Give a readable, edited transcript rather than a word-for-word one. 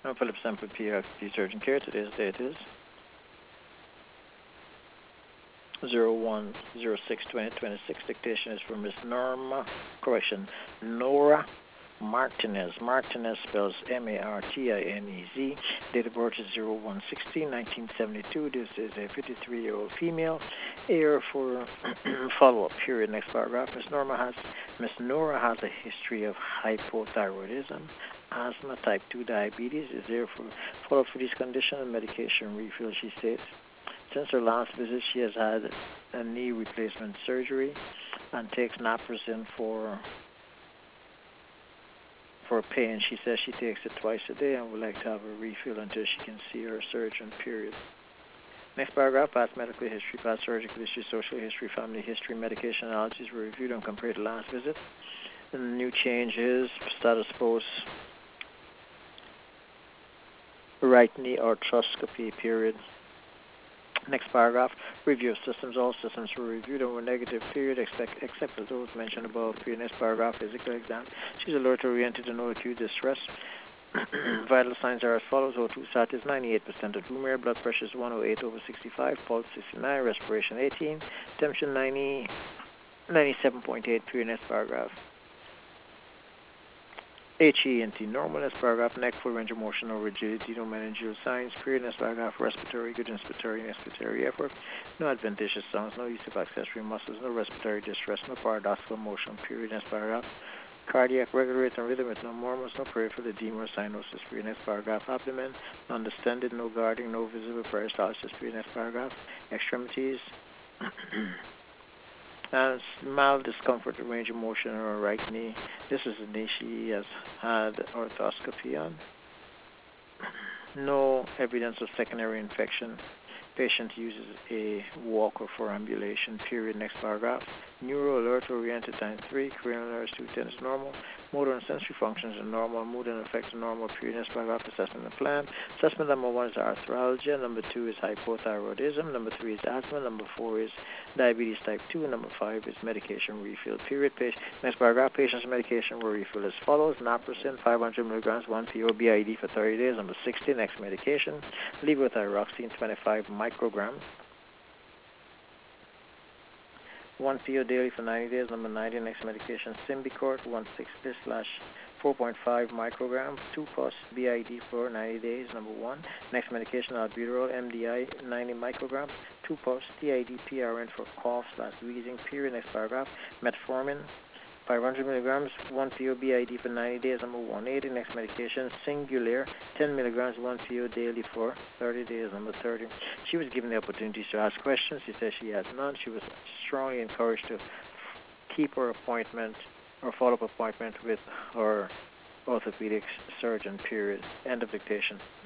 I'm Philip Sample, PRFP Surgeon Care. Today's date is 01/06/2026. Dictation is for Miss Nora Martinez. Martinez spells Martinez. Date of birth is 01/16/1972. This is a 53-year-old female. Air for follow-up period. Next paragraph. Miss Nora has a history of hypothyroidism, asthma, type 2 diabetes. Is there for follow-up for this condition and medication refill, she states. Since her last visit, she has had a knee replacement surgery and takes naproxen for pain. She says she takes it twice a day and would like to have a refill until she can see her surgeon, period. Next paragraph, past medical history, past surgical history, social history, family history, medication analyses were reviewed and compared to last visit. And the new change is status post right knee arthroscopy, period. Next paragraph, review of systems. All systems were reviewed and were negative, period, except for those mentioned above. Period. Next paragraph, physical exam. She's alert-oriented and no acute distress. Vital signs are as follows. O2 sat is 98% of room air. Blood pressure is 108/65. Pulse 69. Respiration 18. Temperature 97.8. Period. Next paragraph. HENT normal. Next paragraph, neck, full range of motion, no rigidity, no meningeal signs. Period. Next paragraph, respiratory, good inspiratory and expiratory effort, no adventitious sounds, no use of accessory muscles, no respiratory distress, no paradoxical motion. Period. Next paragraph, cardiac, regular rate and rhythm with no murmurs, no peripheral edema or cyanosis. Period. Next paragraph, abdomen, undistended, no guarding, no visible peristalsis. Period. Next paragraph, extremities. And mild discomfort, range of motion in her right knee. This is the knee she has had arthroscopy on. No evidence of secondary infection. Patient uses a walker for ambulation. Period. Next paragraph. Neuro alert oriented times 3. Cranial nerves 210 is normal. Motor and sensory functions are normal. Mood and effects are normal. Period. Next paragraph. Assessment and plan. Assessment number 1 is arthralgia. Number 2 is hypothyroidism. Number 3 is asthma. Number 4 is diabetes type 2. And number 5 is medication refill. Period. Next paragraph. Patient's medication will refill as follows. Naproxen 500 milligrams 1 PO BID for 30 days. Number 60. Next medication. Levothyroxine 25 micrograms. 1 PO daily for 90 days. Number 90, next medication, Symbicort 160/4.5 micrograms, 2 pus BID for 90 days. Number 1, next medication, albuterol MDI 90 micrograms, 2 pus TID PRN for cough/wheezing. Period. Next paragraph, metformin 500 milligrams, 1 PO BID for 90 days. Number 180, next medication, Singulair 10 milligrams, 1 PO daily for 30 days. Number 30. She was given the opportunities to ask questions. She says she has none. She was strongly encouraged to keep her appointment or follow-up appointment with her orthopedic surgeon, period. End of dictation.